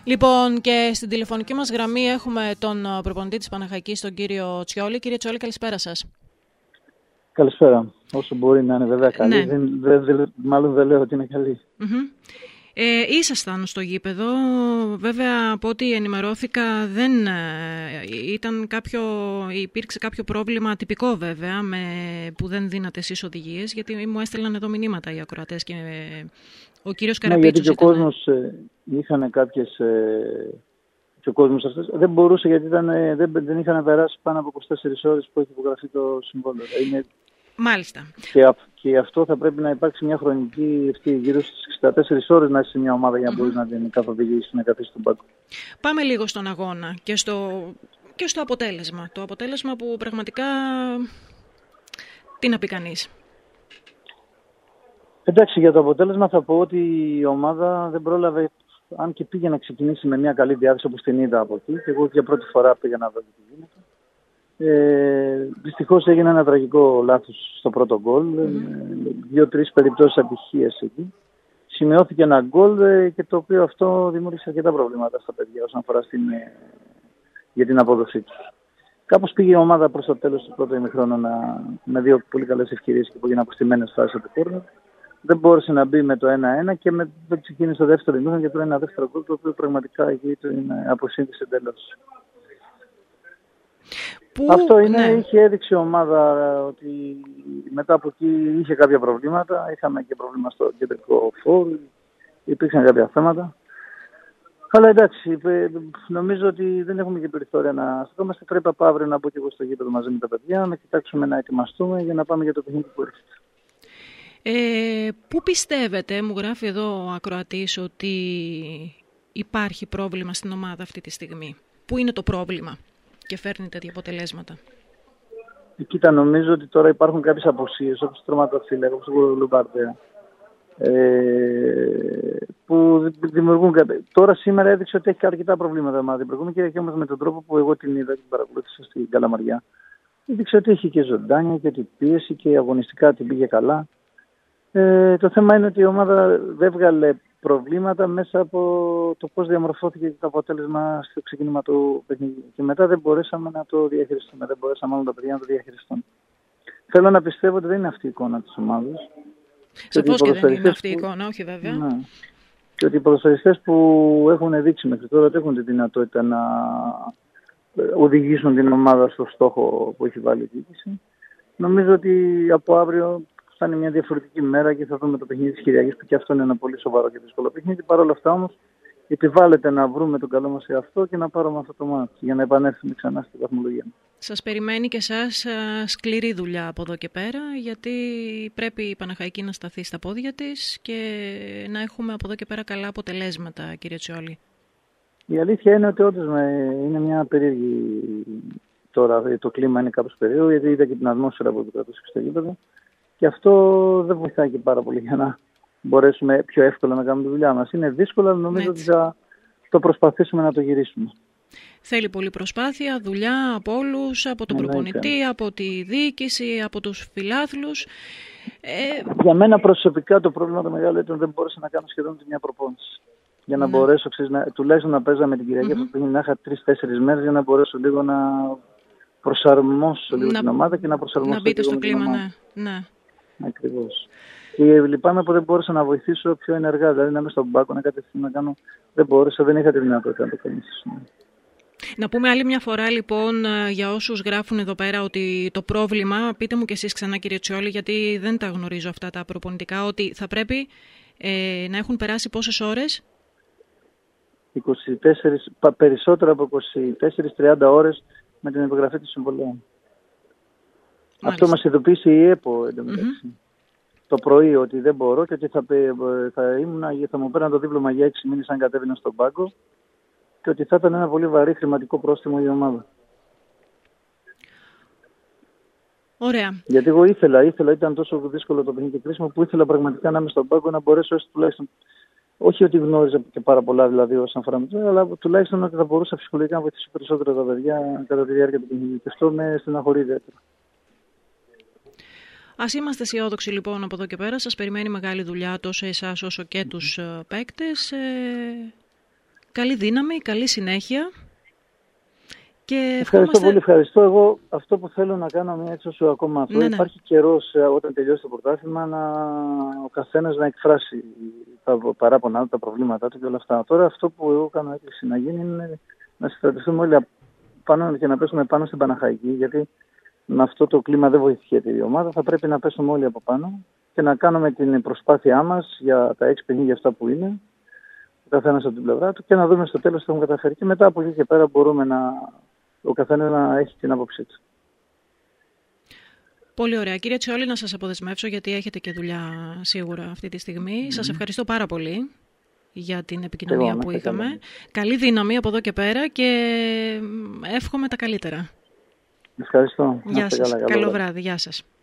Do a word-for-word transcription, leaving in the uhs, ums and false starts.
Λοιπόν, και στην τηλεφωνική μας γραμμή έχουμε τον προπονητή της Παναχαϊκής, τον κύριο Τσιόλη. Κύριε Τσιόλη, καλησπέρα σας. Καλησπέρα. Όσο μπορεί να είναι βέβαια καλή. Ναι. Δεν, δε, δε, μάλλον δεν λέω ότι είναι καλή. Mm-hmm. Ε, ήσασταν στο γήπεδο. Βέβαια, από ό,τι ενημερώθηκα, δεν ε, ήταν κάποιο, υπήρξε κάποιο πρόβλημα τυπικό βέβαια, με, που δεν δίνατε εσείς οδηγίες, γιατί μου έστελναν εδώ μηνύματα οι ακροατές και ε, ο κύριος Καραπίτσος. Ναι, γιατί και ο κόσμος ε, είχαν κάποιες... Ε, και ο κόσμος αυτός δεν μπορούσε, γιατί ήταν, ε, δεν, δεν είχαν περάσει πάνω από είκοσι τέσσερις ώρες που έχει υπογραφεί το συμβόλαιο. Είναι... Μάλιστα. Και, και αυτό θα πρέπει να υπάρξει μια χρονική ευθύ, γύρω στις εξήντα τέσσερις ώρες να είσαι μια ομάδα για να mm-hmm. μπορείς να την καθοδηγήσεις, να καθίσεις στον πάγκο. Πάμε λίγο στον αγώνα και στο, και στο αποτέλεσμα. Το αποτέλεσμα που πραγματικά τι να πει κανείς. Εντάξει, για το αποτέλεσμα θα πω ότι η ομάδα δεν πρόλαβε, αν και πήγε να ξεκινήσει με μια καλή διάθεση όπως την είδα από εκεί, και εγώ για πρώτη φορά πήγα να δω τι γίνεται. Ε, δυστυχώς έγινε ένα τραγικό λάθος στο πρώτο γκολ, mm-hmm. δύο-τρεις περιπτώσεις ατυχίες εκεί. Σημειώθηκε ένα γκολ ε, και το οποίο αυτό δημιούργησε αρκετά προβλήματα στα παιδιά όσον αφορά στην, ε, για την απόδοσή τους. Κάπως πήγε η ομάδα προς το τέλος του πρώτου ημιχρόνου με δύο πολύ καλές ευκαιρίες και που έγιναν αποστημένες φάσεις από το κόρνερ. Δεν μπόρεσε να μπει με το ένα ένα και με, δεν ξεκίνησε το δεύτερο ημίχρονο και το ένα δεύτερο γκολ, το οποίο πραγματικά εκεί την αποσύνδεσε εντελώς. Που, Αυτό είναι, ναι. Είχε έδειξει η ομάδα ότι μετά από εκεί είχε κάποια προβλήματα. Είχαμε και πρόβλημα στο κεντρικό φόρ, υπήρξαν κάποια θέματα. Αλλά εντάξει, νομίζω ότι δεν έχουμε και περιθώρια να στεκόμαστε. Πρέπει από αύριο να μπω και εγώ στο γήπεδο μαζί με τα παιδιά, να κοιτάξουμε να ετοιμαστούμε για να πάμε για το παιχνίδι που έρχεται. Ε, πού πιστεύετε, μου γράφει εδώ ο ακροατής, ότι υπάρχει πρόβλημα στην ομάδα αυτή τη στιγμή? Πού είναι το πρόβλημα και φέρνει τέτοια αποτελέσματα? Κοίτα, νομίζω ότι τώρα υπάρχουν κάποιες απουσίες, όπως το τροματοφύλακα, όπως το Λουμπαρδέα, ε, που δημιουργούν κάποια... Τώρα σήμερα έδειξε ότι έχει αρκετά προβλήματα ομάδα την προηγούμενη και όμως με τον τρόπο που εγώ την είδα και την παρακολούθησα στην Καλαμαριά. Έδειξε ότι έχει και ζωντάνια και ότι πίεση και αγωνιστικά την πήγε καλά. Ε, το θέμα είναι ότι η ομάδα δεν βγάλε προβλήματα μέσα από το πώς διαμορφώθηκε το αποτέλεσμα στο ξεκίνημα του παιχνιδιού. Και μετά δεν μπορέσαμε να το διαχειριστούμε, δεν μπορέσαμε μάλλον τα παιδιά να το διαχειριστούν. Θέλω να πιστεύω ότι δεν είναι αυτή η εικόνα της ομάδας. Σαφώς και, και δεν είναι αυτή η εικόνα, που... όχι βέβαια. Ναι. Και ότι οι ποδοσφαιριστές που έχουν δείξει μέχρι τώρα ότι έχουν τη δυνατότητα να οδηγήσουν την ομάδα στο στόχο που έχει βάλει η διοίκηση. Νομίζω ότι από αύριο θα είναι μια διαφορετική μέρα και θα δούμε το παιχνίδι της Κυριακής, που και αυτό είναι ένα πολύ σοβαρό και δύσκολο παιχνίδι. Παρ' όλα αυτά όμως επιβάλλεται να βρούμε τον καλό μας εαυτό και να πάρουμε αυτό το μάτι για να επανέλθουμε ξανά στη βαθμολογία. Σας περιμένει και εσάς σκληρή δουλειά από εδώ και πέρα, γιατί πρέπει η Παναχαϊκή να σταθεί στα πόδια της και να έχουμε από εδώ και πέρα καλά αποτελέσματα, κύριε Τσιόλη. Η αλήθεια είναι ότι όντως είναι μια περίεργη τώρα, το κλίμα είναι κάπως περίεργο, γιατί είδα και την ατμόσφαιρα που κρατούσε στο γήπεδο. Και αυτό δεν βοηθάει και πάρα πολύ για να μπορέσουμε πιο εύκολα να κάνουμε τη δουλειά μας. Είναι δύσκολο, αλλά νομίζω ότι θα το προσπαθήσουμε να το γυρίσουμε. Θέλει πολλή προσπάθεια, δουλειά από όλους, από τον προπονητή, από τη διοίκηση, από τους φιλάθλους. Ε... Για μένα προσωπικά το πρόβλημα το μεγάλο ήταν ότι δεν μπόρεσα να κάνω σχεδόν την μια προπόνηση. Για να ναι. μπορέσω, ξέρεις, να, τουλάχιστον να παίζα με την Κυριακή, mm-hmm. που να είχα τρεις-τέσσερις μέρες για να μπορέσω λίγο να προσαρμόσω λίγο να... την ομάδα και να προσαρμόσω να μπείτε στο κλίμα, ναι. ναι. Ακριβώς. Και λυπάμαι που δεν μπόρεσα να βοηθήσω πιο ενεργά, δηλαδή να είμαι στον πάγκο, να κατευθύνω να κάνω. Δεν μπόρεσα, δεν είχα τη δυνατότητα να το κάνω. Να πούμε άλλη μια φορά λοιπόν για όσους γράφουν εδώ πέρα ότι το πρόβλημα, πείτε μου κι εσείς ξανά κύριε Τσιόλη, γιατί δεν τα γνωρίζω αυτά τα προπονητικά, ότι θα πρέπει ε, να έχουν περάσει πόσες ώρες? είκοσι τέσσερις, περισσότερο από είκοσι τέσσερις με τριάντα ώρες με την υπογραφή του συμβολέου. Αυτό μας ειδοποίησε η ΕΠΟ εντωμεταξύ. Mm-hmm. Το πρωί ότι δεν μπορώ και ότι θα, θα, ήμουν, θα μου πέραν το δίπλωμα για έξι μήνες αν κατέβαινα στον πάγκο και ότι θα ήταν ένα πολύ βαρύ χρηματικό πρόστιμο για η ομάδα. Ωραία. Γιατί εγώ ήθελα, ήθελα, ήταν τόσο δύσκολο το παιχνίδι και κρίσιμο που ήθελα πραγματικά να είμαι στον πάγκο να μπορέσω έστω τουλάχιστον. Όχι ότι γνώριζα και πάρα πολλά δηλαδή όσον αφορά με το, αλλά τουλάχιστον ότι θα μπορούσα ψυχολογικά να βοηθήσω περισσότερο τα παιδιά κατά τη διάρκεια του παιχνιδιού. Και αυτό με στεναχωρεί ιδιαίτερα. Ας είμαστε αισιόδοξοι λοιπόν από εδώ και πέρα. Σας περιμένει μεγάλη δουλειά τόσο εσάς όσο και τους παίκτες. Ε, καλή δύναμη, καλή συνέχεια. Και ευχαριστώ ευχόμαστε... πολύ, ευχαριστώ. Εγώ αυτό που θέλω να κάνω μια έξω ακόμα αυτό. Ναι, ναι. Υπάρχει καιρός όταν τελειώσει το πρωτάθλημα να ο καθένας να εκφράσει τα παράπονά του, τα προβλήματά του και όλα αυτά. Τώρα αυτό που εγώ κάνω έκκληση να γίνει είναι να συγκρατηθούμε όλοι πάνω και να πέσουμε πάνω στην Παναχαϊκή, γιατί με αυτό το κλίμα δεν βοηθιέται η ομάδα. Θα πρέπει να πέσουμε όλοι από πάνω και να κάνουμε την προσπάθειά μας για τα έξι παιχνίδια αυτά που είναι, ο καθένας από την πλευρά του, και να δούμε στο τέλος τι έχουμε καταφέρει. Και μετά από εκεί και πέρα μπορούμε να, ο καθένας να έχει την άποψή του. Πολύ ωραία. Κύριε Τσιόλη, να σας αποδεσμεύσω, γιατί έχετε και δουλειά σίγουρα αυτή τη στιγμή. Mm. Σας ευχαριστώ πάρα πολύ για την επικοινωνία Εγώ, που είχαμε. Καλά. Καλή δύναμη από εδώ και πέρα και εύχομαι τα καλύτερα. Ευχαριστώ. Γεια σας. Καλό, καλό βράδυ. Γεια σας.